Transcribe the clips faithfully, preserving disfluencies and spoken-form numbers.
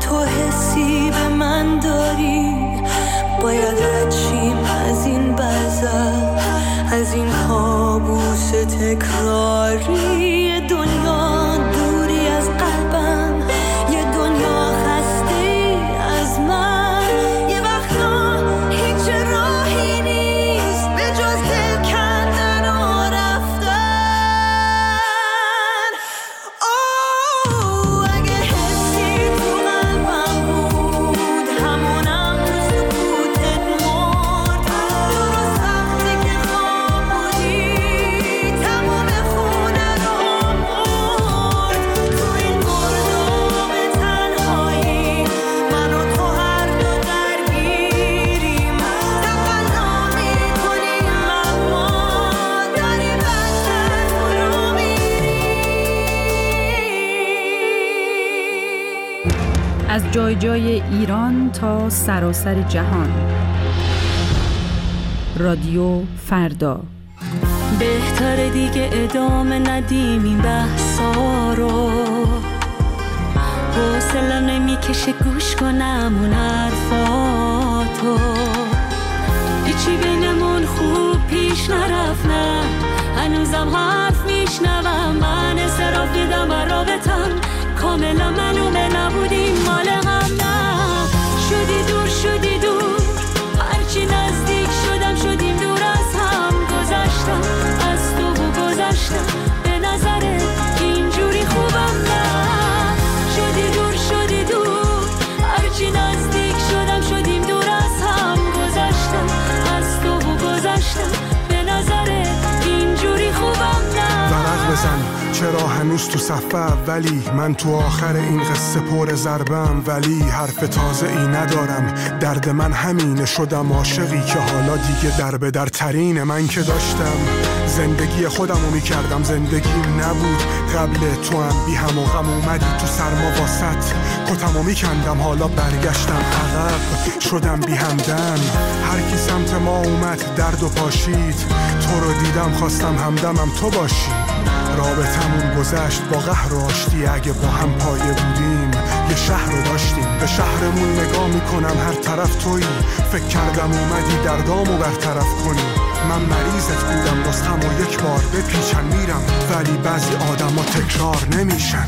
تو حسی به من داری، باید رچیم از این بزر، از این کابوس تکراری. دنیا دوری از قلبم، یه دنیا خسته از من. یه وقتا هیچ راهی نیست به جز دل کندن و رفتن. اوه اگه حسی تو قلبم بود، همونم تو سکوتت مرد. درست وقتی که خواب بودی، تمام خونه رو مرد. تو این مردم تنهایی، من و تو هر دو درگیریم. تقلا میکنیم اما داریم بدتر فرو میریم. از جای جای ایران تا سراسر جهان. رادیو فردا. بهتره دیگه ادامه ندیم این بحثا رو، حوصله‌ام نمیکشه گوش کنم اون حرفاتو. هیچی بینمون خوب پیش نرفت، نه هنوزم حرف میشنوم. من انصراف دیدم و رابطم کاملا معلومه نبودیم مال هم. نه شدی دور شدی دور، هرچی نزدیک شدم شدیم دور از هم. گذشتم از تو و گذشتم، به نظرت اینجوری خوبم؟ نه شدی دور شدی دور، هرچی نزدیک شدم شدیم دور از هم. گذشتم از تو و گذشتم، به نظرت اینجوری خوبم؟ نه ورق بزن چرا هنوز تو صف اولی، من تو آخر این قصه پر ضربم. ولی حرف تازه ای ندارم، درد من همینه. شدم عاشقی که حالا دیگه در به در ترینه. من که داشتم زندگی خودمو میکردم، زندگیم نبود قبل تو. هم بی هم و غم اومدی تو سرما واسط، کتمو میکندم حالا برگشتم عقب. شدم بی همدم، هر کی سمت ما اومد درد و پاشید. تو رو دیدم خواستم همدمم تو باشی. رابطمون گذشت با قهر و آشتی، اگه با هم پایه بودیم یه شهر رو داشتیم. به شهرمون نگاه میکنم هر طرف تویی، فکر کردم اومدی دردامو برطرف کنی. من مریضت بودم نسخم و یک بار بپیچن میرم، ولی بعضی آدما تکرار نمیشن.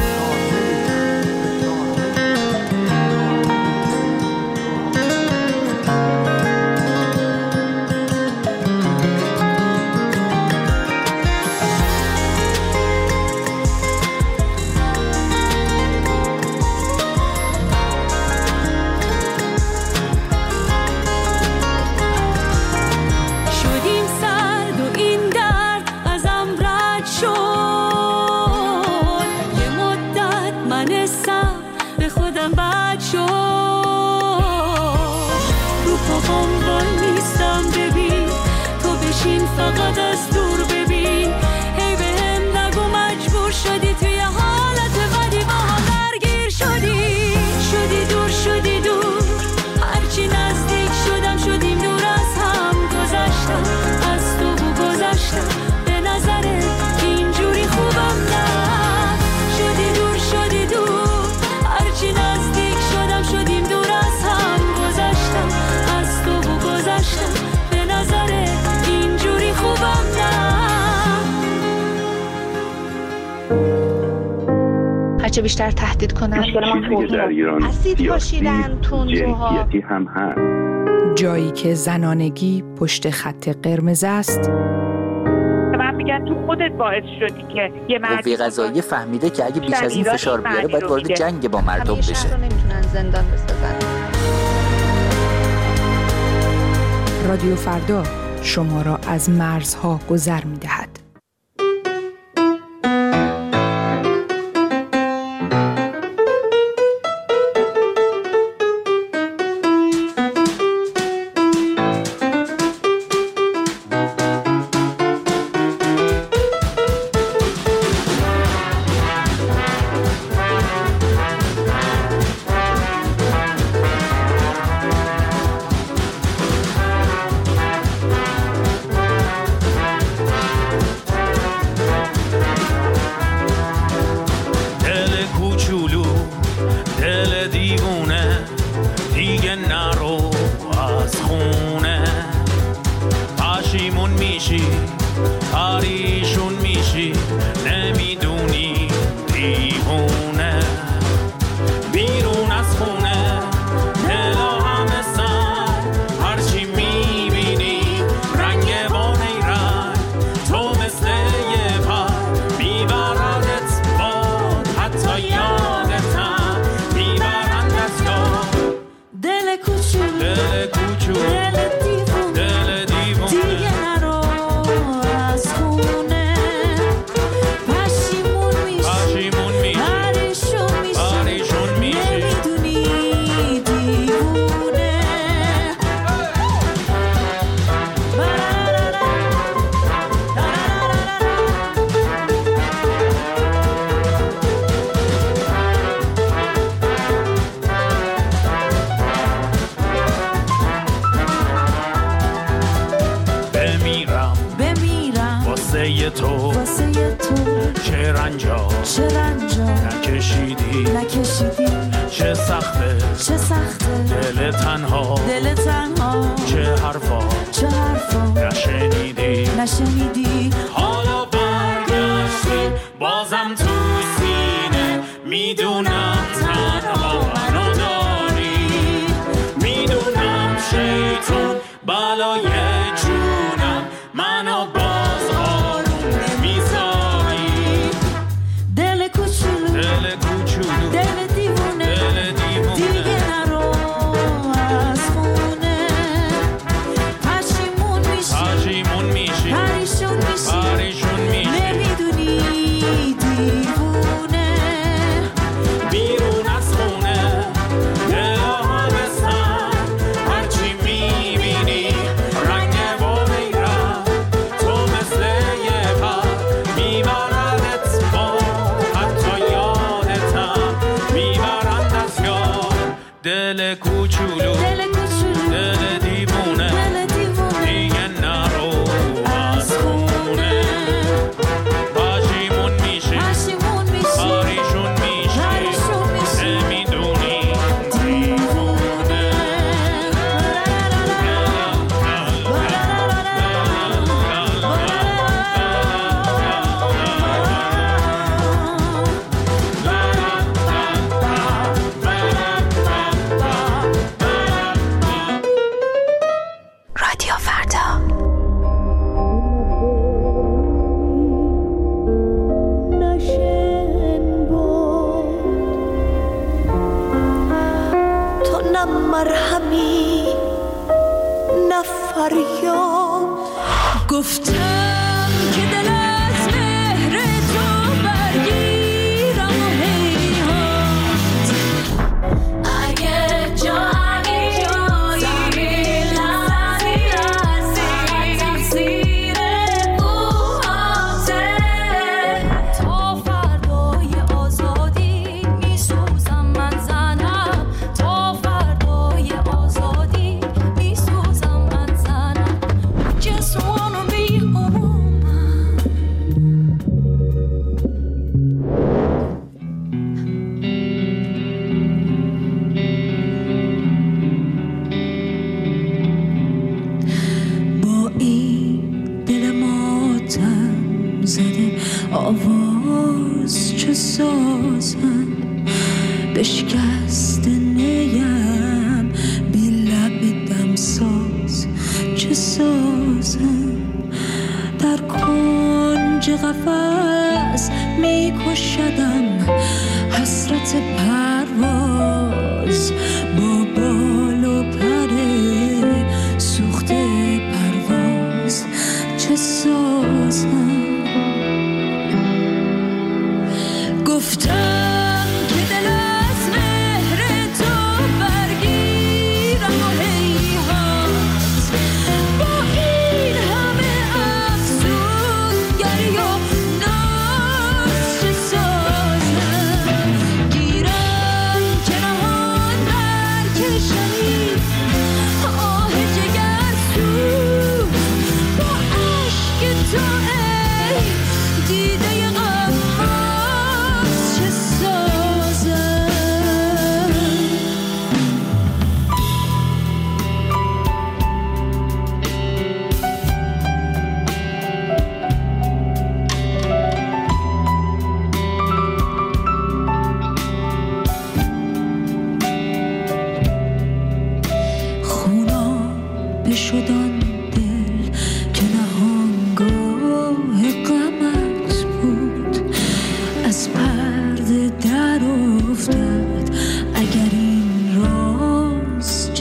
فقط از دور ببین، هی به هم نگو مجبور شدی توی حالت بدی با هم درگیر شدی. شدی دور شدی دور، هرچی نزدیک شدم شدیم دور از هم. گذشتم از تو و گذشتم، به نظرت اینجوری خوبم؟ نه شدی دور شدی دور، هرچی نزدیک شدم شدیم دور از هم. گذشتم از تو و گذشتم، به نظرت اینجوری خوبم؟ نه هرچه بیشتر تهدید کنن مشکل ما توهین اسید پاشیدن تندروها هم هست. جایی که زنانگی پشت خط قرمز است. من میگن تو خودت باعث شدی که یه مردی قوه قضاییه فهمیده که اگه بیش از این فشار بیاره باید وارد جنگ با مردم بشه. شهر رو نمیتونن زندان بسازن. رادیو فردا شما را از مرزها گذر می‌دهد. دیوونه دیگه نرو از خونه پشیمون میشی پریشون میشی نمیدونی دیوونه بیرون از خونه دلا همه سر هرچی میبینی رنگ با نیرنگ تو مثل یه پر میبردت باد حتی یادتم میبرندت یاد دل کوچولو دل کوچولو دل دیوونه دل دیوونه دیگه نرو از خونه پشیمون میشی پشیمون میشی پریشون میشی پریشون میشی نمیدونی دیوونه بمیرم بمیرم واسه تو واسه تو چه رنجا چه رنجا نکشیدی نکشیدی چه سخته چه سخته دل تنها دل تنها چه حرفا چه حرفا نشنیدی نشنیدی حالا برگشتی بازم تو سینه میدونم تنها منو داری میدونم شیطون بالای جونم منو باز آروم نمیذاری دل کوچولو دل کوچولو دل دیوونه دل دیوونه دیگه نرو از خونه پشیمون میشی پشیمون میشی پریشون میشی پریشون میشی نمیدونی دیوونه بیرون از خونه دلا همه سر هرچی میبینی رنگ با نیرنگ تو مثل یه پر میبردت با حتی یادتم میبرند از یاد دل کوچولو دل کوچولو دل دیوونه دل دیوونه دیگه نرو از خونه پشیمون میشی پشیمون میشی پریشون میشی پریشون میشی نمیدونی دیوونه رادیو فردا. نشن بود تو نه مرهمی نه فریاد گفتم که دل از مهر تو برگیرم و هیهات اگه جایی جایی لحظی لحظی تقصیر موهاته تا فردای آزادی میسوزم من زنم تا فردای آزادی میسوزم من زنم just wanna be a woman با این دل ماتم زده آواز چه سازم بشکست نیم بی لب دمساز چه سازم در کنج قفس میکشدم حسرت پرواز با بال و پر سوخته پرواز چه سازم گفتم که دل از مهر تو برگیرم و هیهات با این همه افسونگری و ناز چه سازم گیرم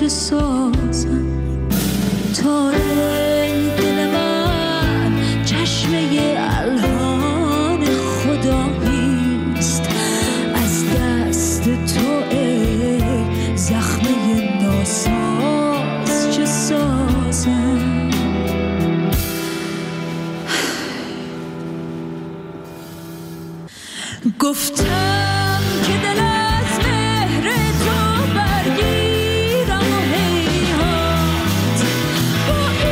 سازم. تاره دل من چشمه الهان خداییست، از دست تو ای زخمه ناساز چه سازم. گفتم که دل از مهر تو برگیرم و هیهات با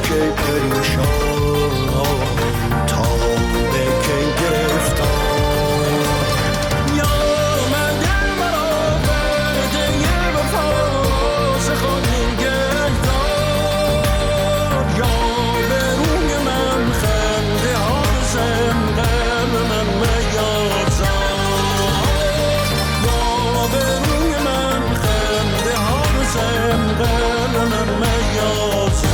کی پریشان تا به کی گرفتار یا من دل برآورده یه وفاس خود نگهدار یا به روی من خنده ها بزن قلب من میاد زار یا به روی من خنده ها بزن قلب من میاد زار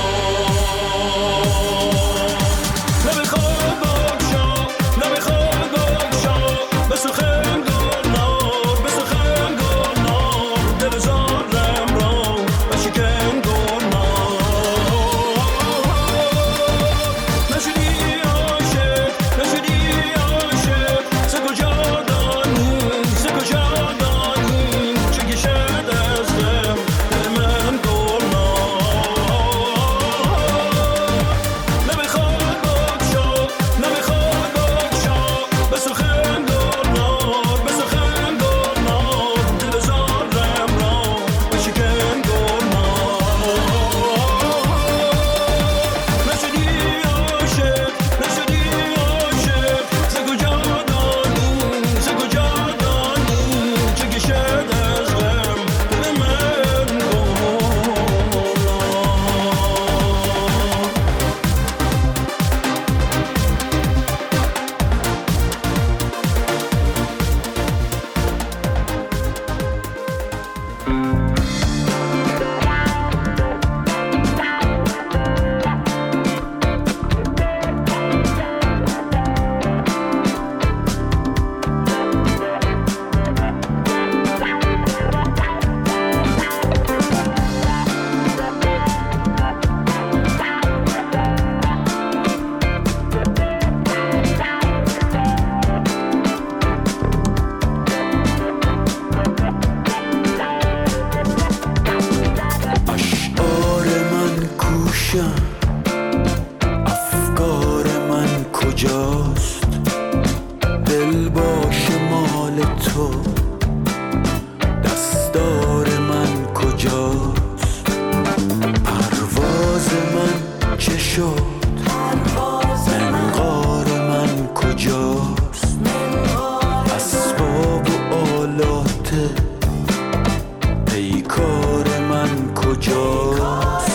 نمیخواد بگشا نمیخواد بگشا به سخن گلنار به سخن گلنار دل زارم را به شکن گلنار نشدی عاشق نشدی عاشق ز کجا دانی ز کجا دانی چه کشد از غم دل من گلنار نمیخواد بگشا نمیخواد بگشا به سخن گلنار به سخن گلنار دل زارم را به شکن گلنار نشدی عاشق نشدی عاشق ز کجا دانی ز کجا دانی چه کشد از غم دل من اشعار من کوشم افکار من کجاست دل باش مال تو دستار من کجاست پرواز من چه شد منقار من کجاست اسباب و آلات پیکار من کجاست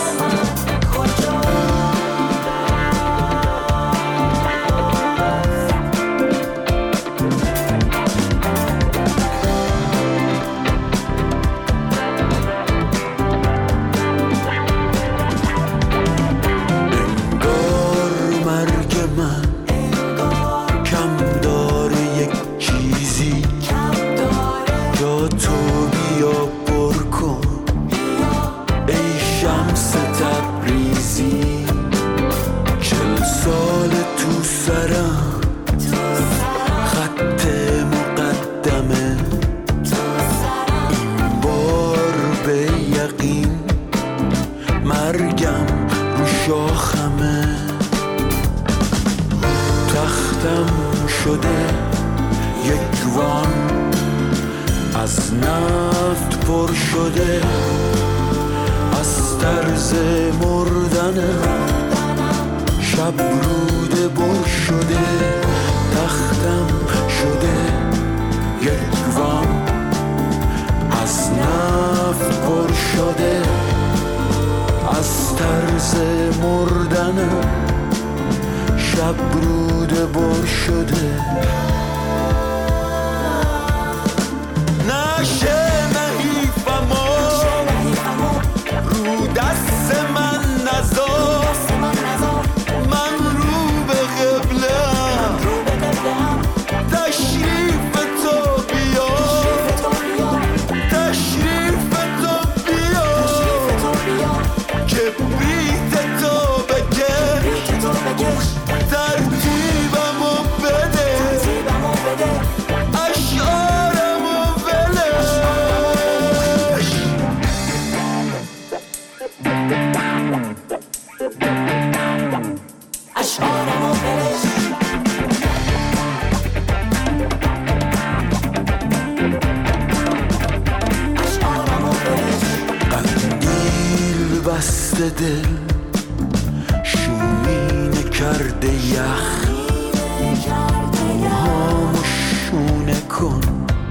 انگار مرگ من کم داره یک چیزی جا تو بیا پر کن ای شمس تبریزی چل سال تو سرم خط مقدمه این بار به یقین مرگم رو شاخمه تختم شده یک وان از نفت پر شده از طرز مردنم شب روده بر شده تختم شده یک وان از نفت پر شده از طرز مردنم شب روده بر شده نشه نحیفمو رو دست من نذار من رو به قبله‌ام تشریف تو بیا تشریف تو بیا کبریت تو بکش ترتیبمو بده اشعارمو ولش اشعارمو ولش اشعارمو ولش قندیل بسته دل شومینه کرده یخ موهامو شونه کن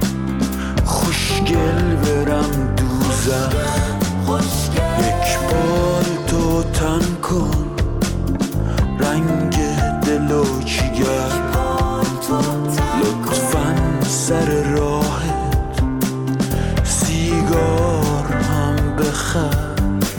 خوشگل برم دوزخ یک بار تو تن کن رنگ دل و جیگر لطفاً سر راهت سیگار هم بخر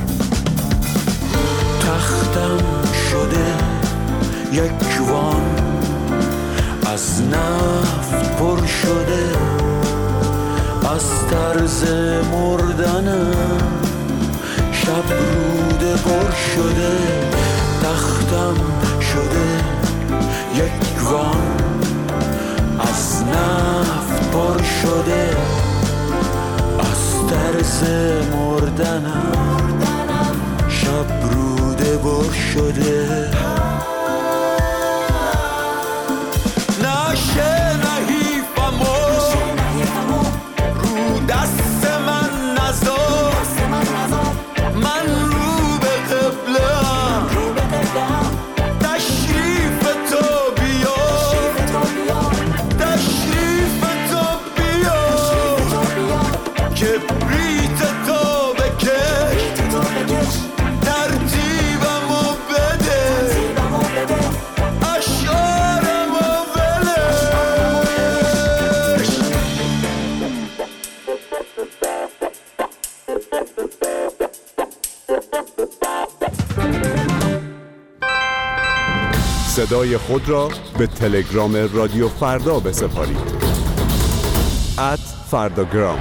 تختم شده یک وان از نفت پر شده از طرز مردنم شب روده پر شده تختم شده یک وان از نفت پر شده از طرز مردنم شب روده پر شده نشه نحیفمو رو دست من نذار من رو به قبله‌ام تشریف تو بیا تشریف تو بیا کبریت تو بکش ترتیبمو بده اشعارمو ولش صدای خود را به تلگرام رادیو فردا بسپارید ات فرداگرام.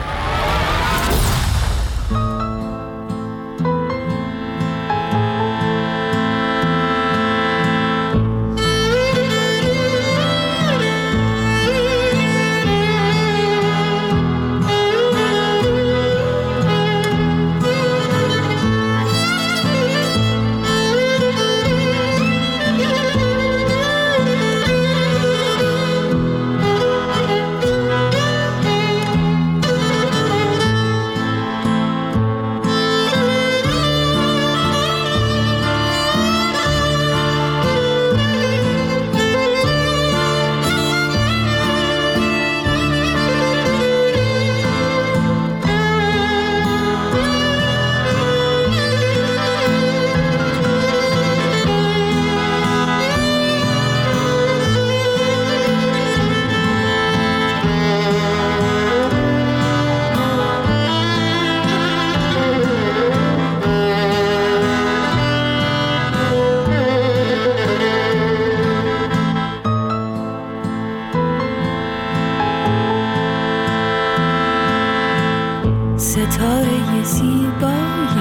ستاره زیبای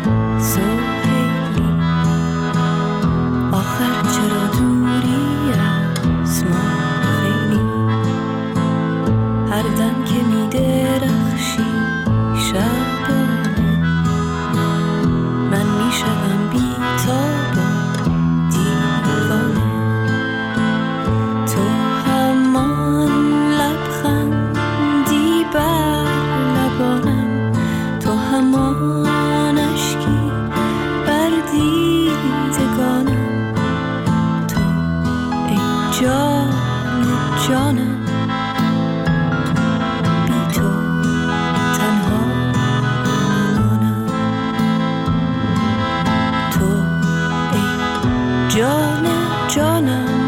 سهیلی آخر چرا دوری از ما خیلی هر دم که می درخشی شبانه من می شدم بی تاب و دیوانه تو همان لبخندی بر لبانم تو همان اشکی بر دیدگانم تو ای جان جانم بی تو تنها میمانم تو ای جان جانم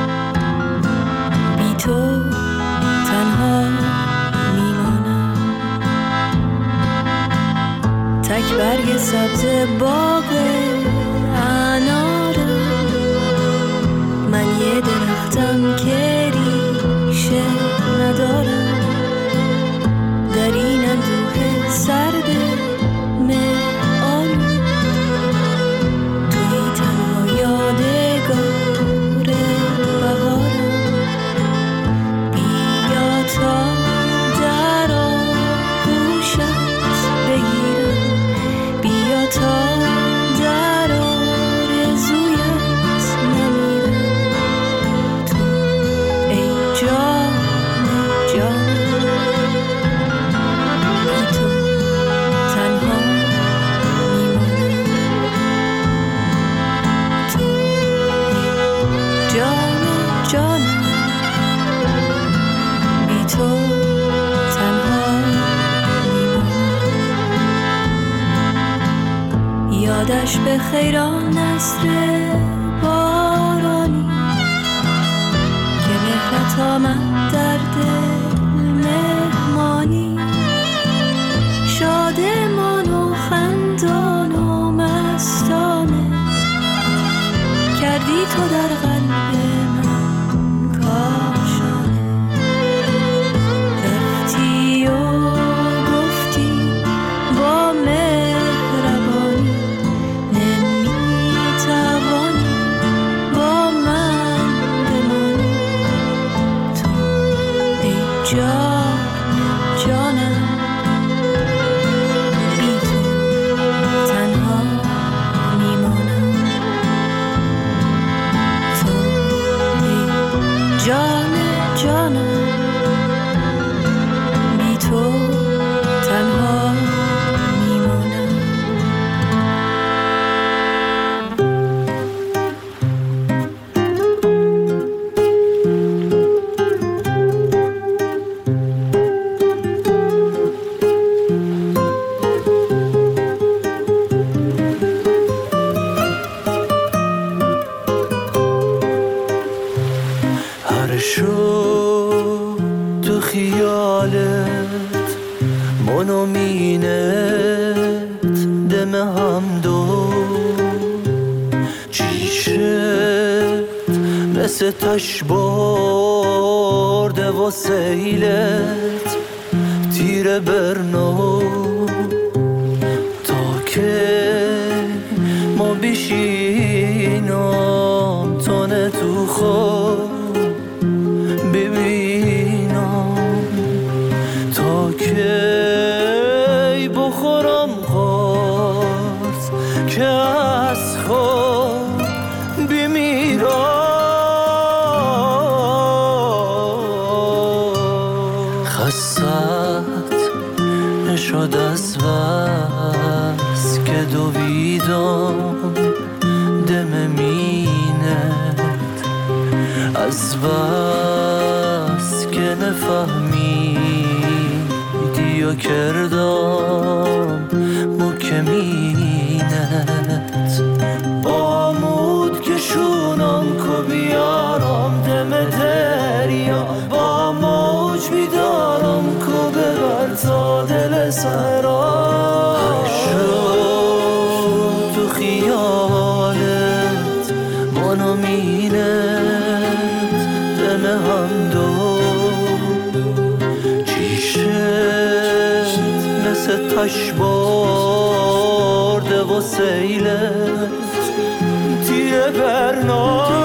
بی تو تنها میمانم تک برگ سبز باغ انارم من یه درختم که ریشه ندارم در این اندوه سرد مه‌آلود توی تنها یادگار بهارم بیا تا در آغوشت بگیرم بیا تا در یادش به خیران نصر بارانی که مهرت آمد در دل مهمانی، شادمان و خندان و مستانه کردی تو در قلب من کاشانه. رفتی و گفتی با مهربانی نمیتوانی با من بمانی. تو ای جان جانم بی تو تنها میمانم. تو ای جان جانم بی تو تنها میمانم. هر شو تو خیالت من و مینت دم هم دو چیشت مثل تش برده و سیلت تیر برنو تا که ما بشینم تانه تو خود ببینم تا کی بخورم قرص که از خود بمیرم. خستت نشد از بس که دویدم دم مینت، از بس که نفهمیدی و کردم مکمینت. آمود که شونم که بیارم دم دریا، با موج بیدارم که ببر تا دل سرا. هر شو تو خیالت منو مینت دم هم دو چیشت مثل تش برده و سیلت تیر برنامه.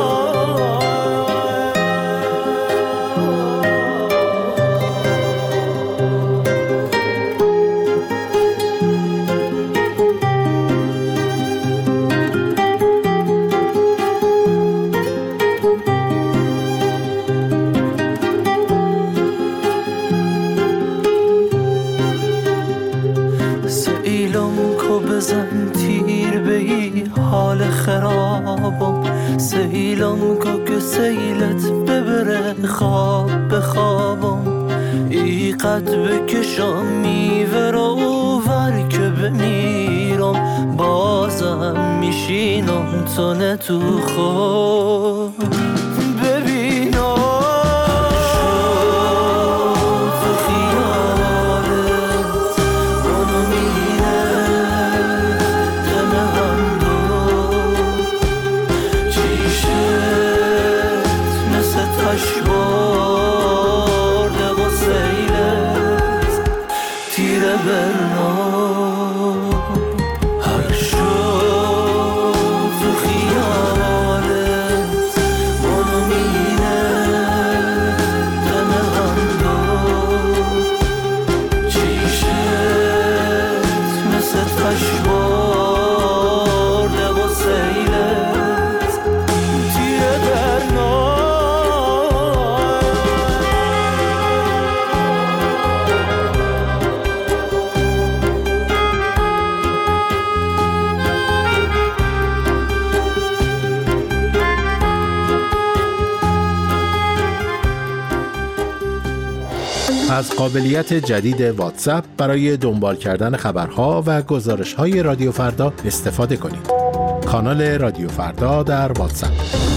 بزن تیر بهی حال خرابم، سیلم که سیلت ببره خواب بخوابم. ای قد بکشم میوه رو ور که بمیرم، بازم میشینم تو نه تو خود ببینم. هر شو تو خیالت از قابلیت جدید واتساپ برای دنبال کردن خبرها و گزارش‌های رادیو فردا استفاده کنید. کانال رادیو فردا در واتساپ.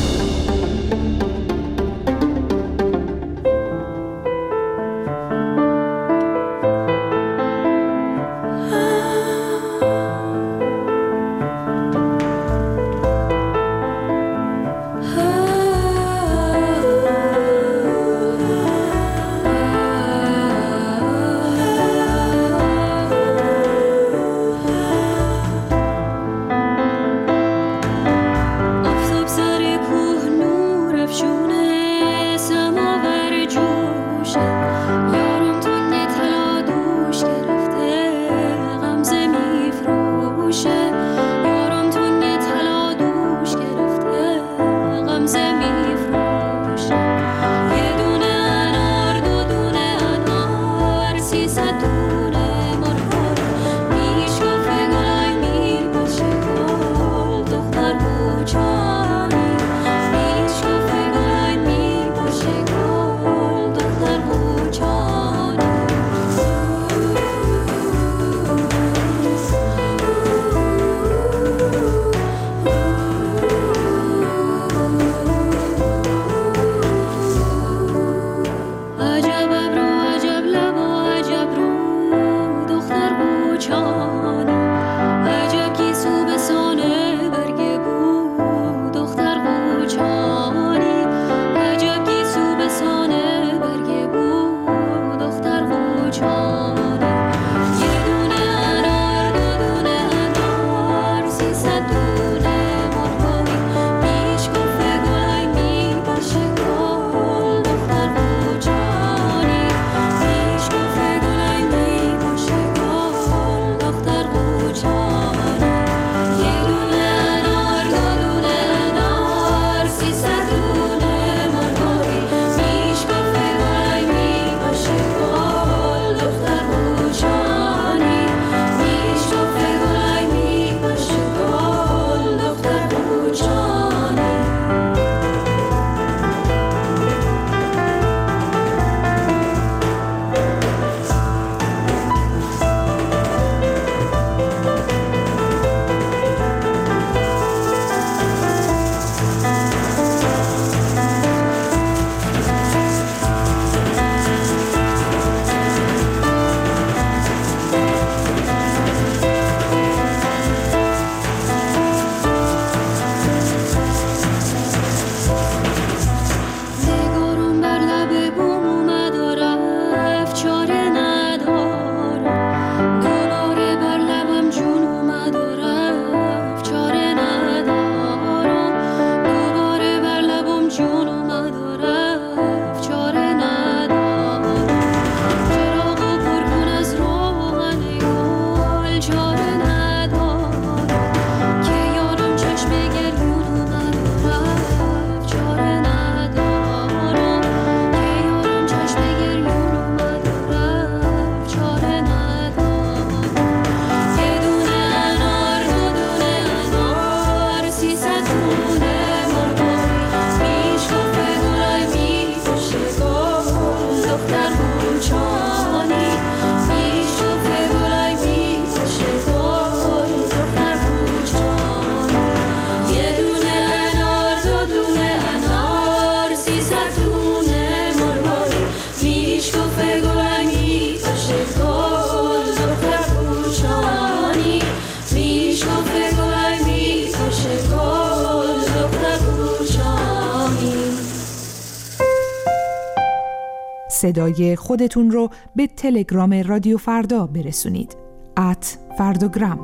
صدای خودتون رو به تلگرام رادیو فردا برسونید. ات فرداگرام.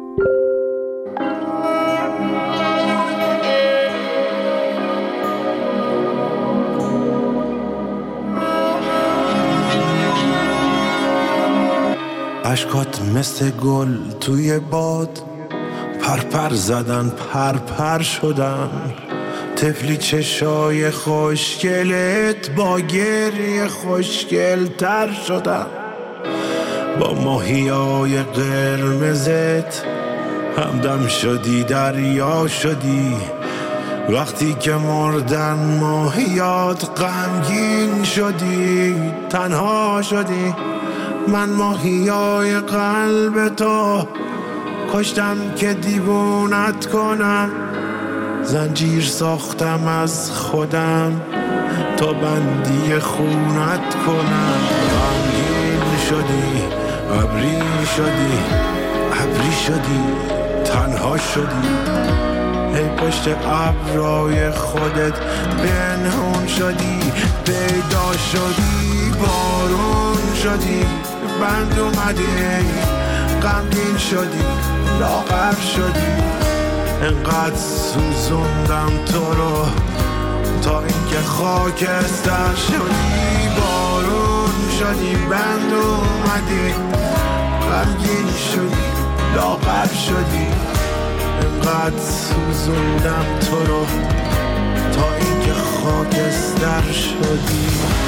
اشکات مثل گل توی باد پرپر زدن پرپر شدن، طفلی چشای خوشگلت با گریه خوشگل تر شدن، با ماهیای قرمزت همدم شدی دریا شدی، وقتی که مردن ماهیات غمگین شدی، تنها شدی. من ماهیای قلب تو کشتم که دیوونت کنم، زنجیر ساختم از خودم تا بندی خونت کنم. غمگین شدی، ابری شدی، ابری شدی، تنها شدی. ای پشت ابرای خودت پنهون شدی، پیدا شدی، بارون شدی، بند اومدی، غمگین شدی، لاغر شدی. انقدر سوزوندم تو رو تا اینکه خاکستر شدی، بارون شدی، بند اومدی، غمگین شدی، لاغر شدی. انقدر سوزوندم تو رو تا اینکه خاکستر شدی.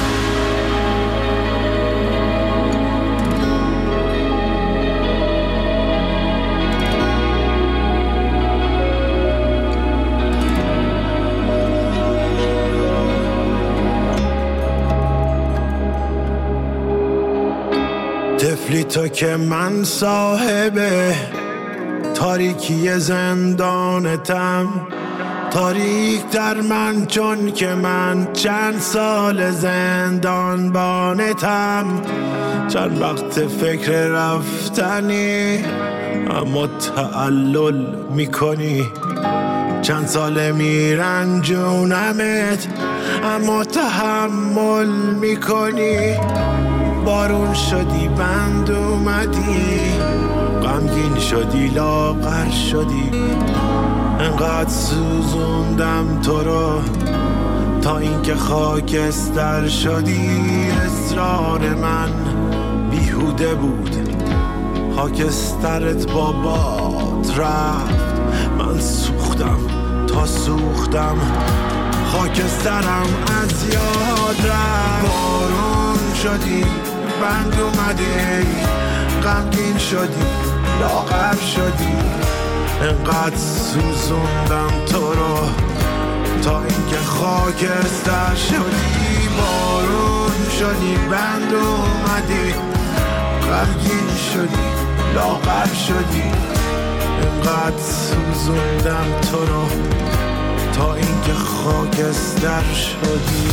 طفلی تو که من صاحبه تاریکی زندانتم، تاریک در من چون که من چند سال زندان بانتم. چند وقت فکر رفتنی اما تعلل میکنی، چند سال میرنجونمت اما تحمل میکنی. بارون شدی، بند اومدی، غمگین شدی، لاغر شدی. انقدر سوزوندم تو رو تا اینکه خاکستر شدی. اصرار من بیهوده بود، خاکسترت با باد رفت. من سوختم تا سوختم، خاکسترم از یاد رفت. بارون شدی، بند اومدی، غمگین شدی، لاغر شدی. انقدر سوزوندم تو رو تا اینکه خاکستر شدی. بارون شدی، بند اومدی، غمگین شدی، لاغر شدی. انقدر سوزوندم تو رو تا اینکه خاکستر شدی.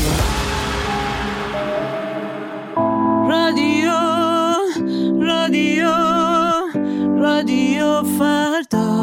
رادیو رادیو رادیو فردا،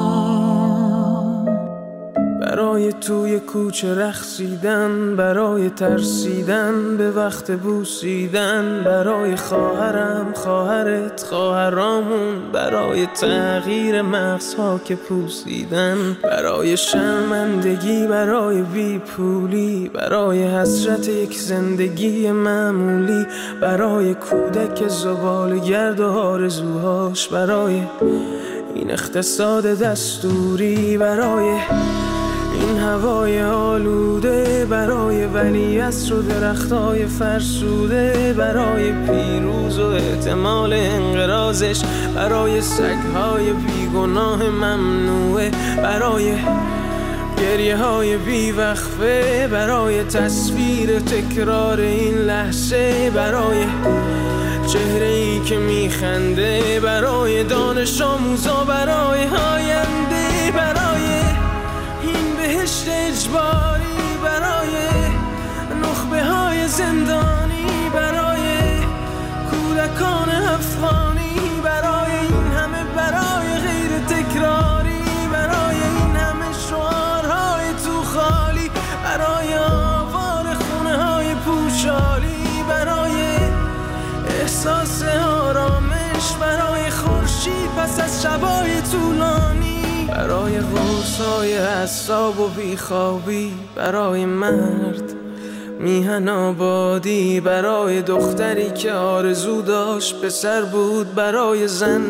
برای توی کوچه رقصیدن، برای ترسیدن به وقت بوسیدن، برای خواهرم، خواهرت، خواهرامون، برای تغییر مغزها که پوسیدن، برای شرمندگی، برای بیپولی، برای حسرت یک زندگی معمولی، برای کودک زباله‌گرد و آرزوهاش، برای این اقتصاد دستوری، برای این هوای آلوده، برای ولیعصر و درختای فرسوده، برای پیروز و احتمال انقراضش، برای سگهای بیگناه ممنوعه، برای گریه های بیوقفه، برای تصویر تکرار این لحظه، برای چهره ای که میخنده، برای دانش آموزا، برای آینده، برای این بهشت اجباری، برای نخبه های زندانی، برای کودکان افغانی، برای این همه برای غیر تکراری، برای این همه شعارهای تو خالی، برای آوار خونه های پوشالی، برای احساس آرامش، برای خورشید پس از شبای طولانی، برای قرصای اعصاب و بیخوابی، برای مرد میهن آبادی، برای دختری که آرزو داشت پسر بود، برای زن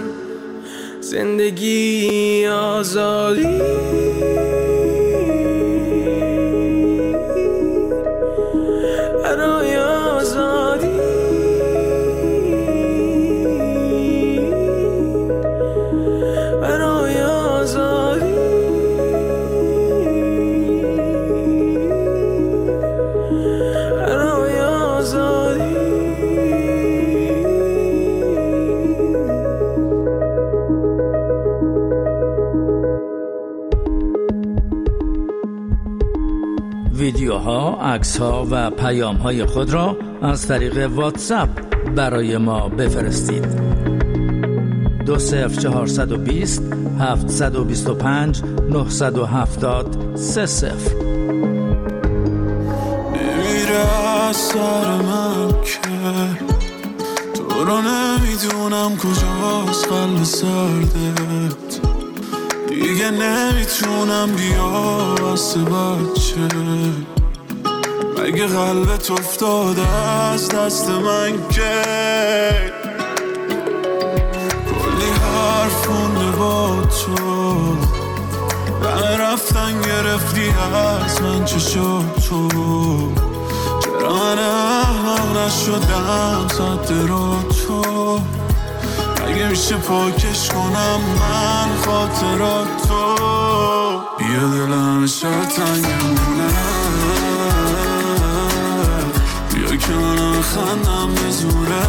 زندگی آزادی، برای آزادی، برای آزادی. ویدیوها، عکس‌ها و پیام‌های خود را از طریق واتساپ برای ما بفرستید. دو صفر چهارصد و بیست هفتصد و بیست و پنج نهصد و هفتاد سه صفر. نمیره از سر من که تو رو نمیدونم کجاست قلب سردت، دیگه نمیتونم بیا واسه بچه، مگه قلبت افتاده از دست من که کلی حرف خونده با تو، همه رفتن گرفتی از من چه شد تو، چرا من احمق نشدم صد رو تو، اگه میشه پاکش کنم من خاطرات تو، بیا دلم شد تنگمونه، بیا که من خندم به زوره،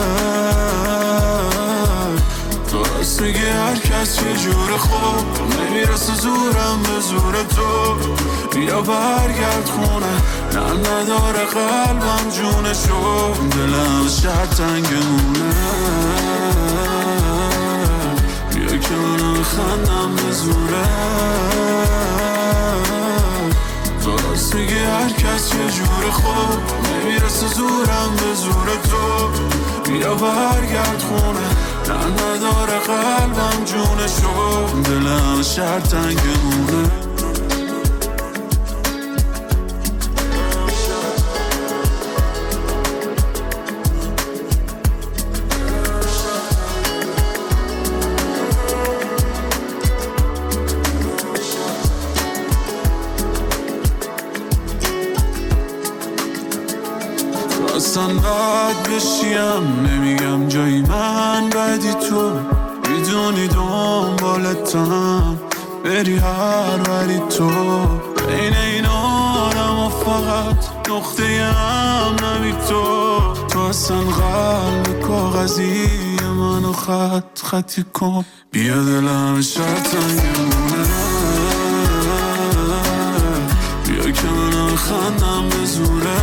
تو راست میگی هر کس یه جور خوب نمیرسه زورم به زور تو، بیا برگرد خونه نم نداره قلبم جونشو، دلم شد تنگمونه، بیا که من خندم به زوره، تو راست میگی هر کس یه جور خوب نمیرسه زورم به زور تو، بیا برگرد خونه نم نداره قلبم جونشو، دلم شد تنگمونه. اصلا بد بشیم نمیگم جایی من بدی تو، میدونی دنبالتم بری هر وری تو، بین این آدم و فقط نقطه هم نمی تو، تو اصلا قلب کاغذی منو خط خطی کن، بیا دلم شد تنگمونه، بیا که من خندم به زوره،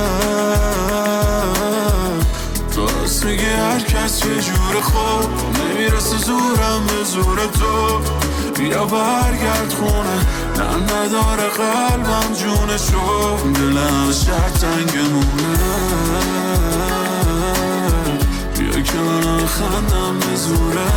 راست میگه هر کس یه جور خوب نمیرسه زورم به زور تو، بیا برگرد خونه نم نداره قلبم جونشو، دلم شد تنگمونه، بیا که من خندم به زوره،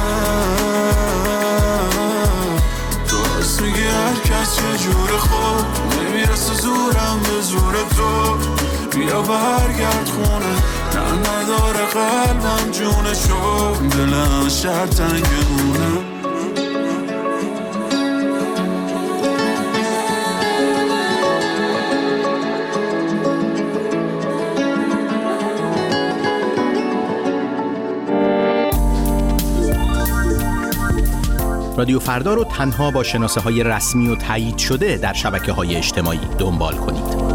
راست میگه هر کس یه جور خوب نمیرسه زورم به زور تو، بیا برگرد خونه نم نداره قلبم جونشو، دلم شد تنگمونه. رادیو فردا رو تنها با شناسه های رسمی و تایید شده در شبکه های اجتماعی دنبال کنید.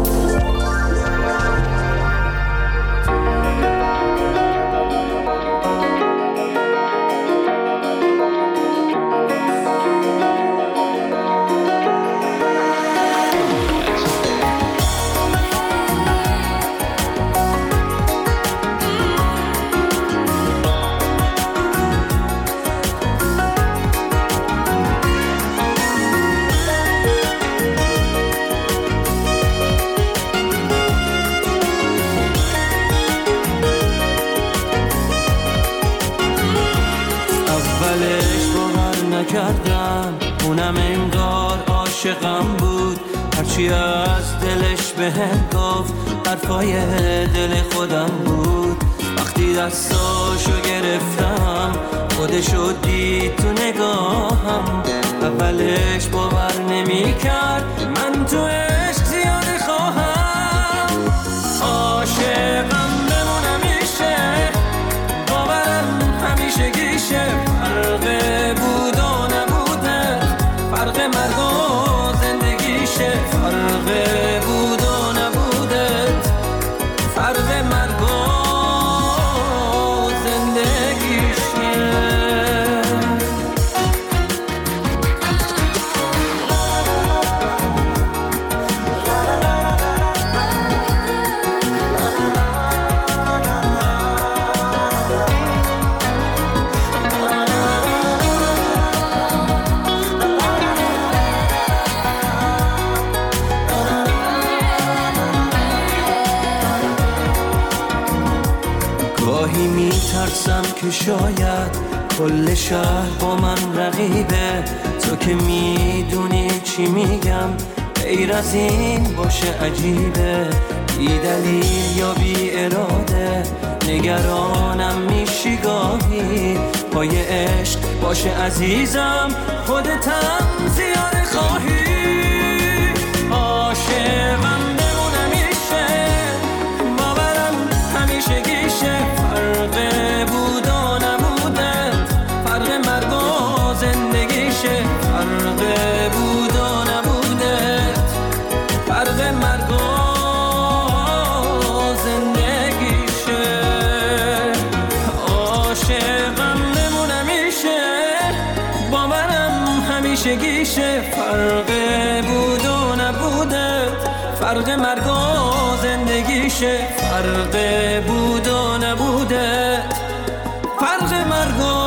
کردم اونم انگار عاشقم بود، هرچی از دلش بهم گفت حرفای دل خودم بود، وقتی دستاشو گرفتم خودشو دید تو نگاهم، اولش باور نمی کرد من تو عشق زیاده خواهم، عاشقم بمونم میشه باورم همیشه گیشه، فرق بود و نبوده فرق مرگ و زندگیشه، فرق بود و نبوده فرق مرگ و زندگیشه. که شاید کل شهر با من رقیبه، تو که میدونی چی میگم غیر از این باشه عجیبه، بی دلیل یا بی اراده نگرانم میشی گاهی، پای عشق باشه عزیزم خودتم زیاده خواهی، عاشقم بمونم میشه باورم همیشه گیشه، فرق بود و نبوده فرق مرگ و زندگیشه، فرق بود و نبوده فرق مرگ و زندگیشه، عاشقم بمونم میشه باورم همیشه گیشه، فرق بود و نبوده فرق مرگ و زندگیشه، فرق بود و نبوده فرق مرگ و